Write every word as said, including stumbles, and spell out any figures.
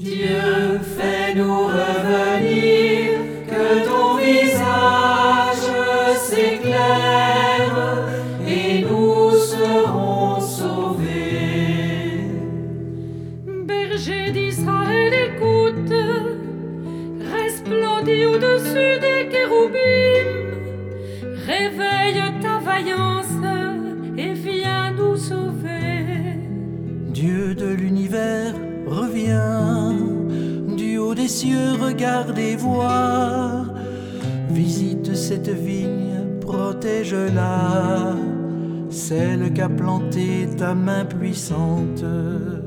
Dieu, fais-nous revenir, que ton visage s'éclaire et nous serons sauvés. Berger d'Israël, écoute, resplendis au-dessus des kéroubim, réveille ta vaillance et viens nous sauver. Dieu de l'univers, reviens, du haut des cieux, regarde et vois. Visite cette vigne, protège-la, celle qu'a plantée ta main puissante.